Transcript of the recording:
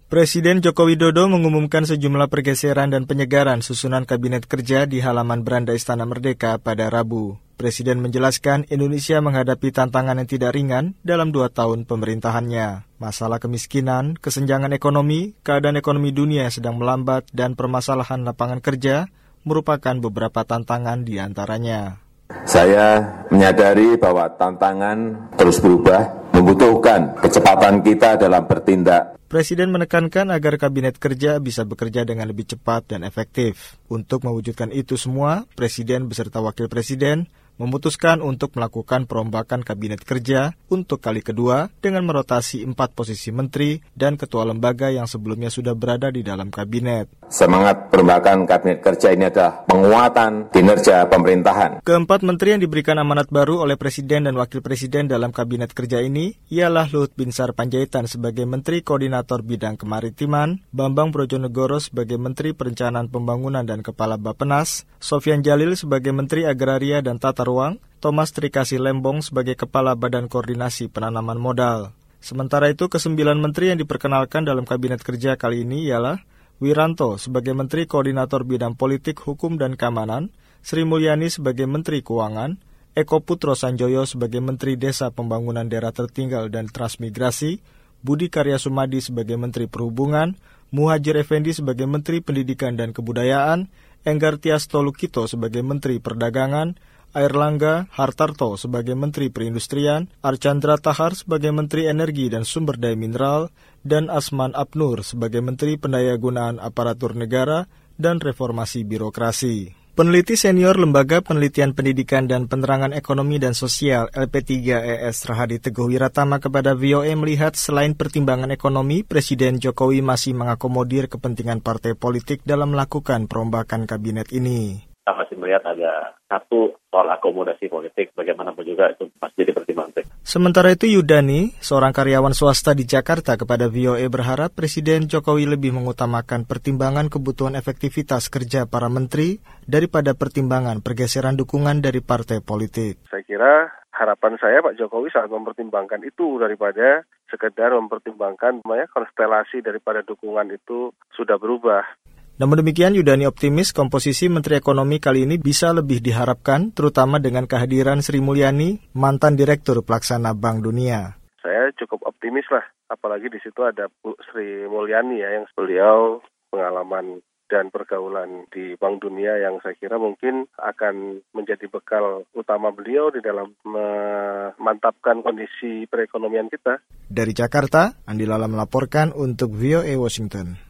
Presiden Joko Widodo mengumumkan sejumlah pergeseran dan penyegaran susunan Kabinet Kerja di halaman beranda Istana Merdeka pada Rabu. Presiden menjelaskan Indonesia menghadapi tantangan yang tidak ringan dalam 2 tahun pemerintahannya. Masalah kemiskinan, kesenjangan ekonomi, keadaan ekonomi dunia yang sedang melambat, dan permasalahan lapangan kerja merupakan beberapa tantangan di antaranya. Saya menyadari bahwa tantangan terus berubah, membutuhkan kecepatan kita dalam bertindak. Presiden menekankan agar Kabinet Kerja bisa bekerja dengan lebih cepat dan efektif. Untuk mewujudkan itu semua, Presiden beserta Wakil Presiden memutuskan untuk melakukan perombakan Kabinet Kerja untuk kali kedua dengan merotasi 4 posisi menteri dan ketua lembaga yang sebelumnya sudah berada di dalam kabinet. Semangat perombakan Kabinet Kerja ini adalah penguatan kinerja pemerintahan. Keempat menteri yang diberikan amanat baru oleh Presiden dan Wakil Presiden dalam Kabinet Kerja ini ialah Luhut Binsar Panjaitan sebagai Menteri Koordinator Bidang Kemaritiman, Bambang Brojonegoro sebagai Menteri Perencanaan Pembangunan dan Kepala Bappenas, Sofyan Djalil sebagai Menteri Agraria dan Tata Ruang, Thomas Trikasih Lembong sebagai Kepala Badan Koordinasi Penanaman Modal. Sementara itu, ke-9 menteri yang diperkenalkan dalam Kabinet Kerja kali ini ialah Wiranto sebagai Menteri Koordinator Bidang Politik, Hukum, dan Keamanan, Sri Mulyani sebagai Menteri Keuangan, Eko Putro Sanjoyo sebagai Menteri Desa Pembangunan Daerah Tertinggal dan Transmigrasi, Budi Karya Sumadi sebagai Menteri Perhubungan, Muhadjir Effendi sebagai Menteri Pendidikan dan Kebudayaan, Enggar Tias Tolukito sebagai Menteri Perdagangan, Airlangga Hartarto sebagai Menteri Perindustrian, Archandra Tahar sebagai Menteri Energi dan Sumber Daya Mineral, dan Asman Abnur sebagai Menteri Pendayagunaan Aparatur Negara dan Reformasi Birokrasi. Peneliti senior Lembaga Penelitian Pendidikan dan Penerangan Ekonomi dan Sosial LP3ES Rahadi Teguh Wiratama kepada VOA melihat selain pertimbangan ekonomi, Presiden Jokowi masih mengakomodir kepentingan partai politik dalam melakukan perombakan kabinet ini. Kita masih melihat ada satu soal akomodasi politik, bagaimanapun juga itu pasti dipertimbangkan. Sementara itu Yudani, seorang karyawan swasta di Jakarta kepada VOA berharap Presiden Jokowi lebih mengutamakan pertimbangan kebutuhan efektivitas kerja para menteri daripada pertimbangan pergeseran dukungan dari partai politik. Saya kira harapan saya Pak Jokowi sangat mempertimbangkan itu daripada sekedar mempertimbangkan konstelasi daripada dukungan itu sudah berubah. Namun demikian, Yudani optimis komposisi Menteri Ekonomi kali ini bisa lebih diharapkan, terutama dengan kehadiran Sri Mulyani, mantan Direktur Pelaksana Bank Dunia. Saya cukup optimis lah, apalagi di situ ada Bu Sri Mulyani yang beliau pengalaman dan pergaulan di Bank Dunia yang saya kira mungkin akan menjadi bekal utama beliau di dalam memantapkan kondisi perekonomian kita. Dari Jakarta, Andi Lala melaporkan untuk VOA Washington.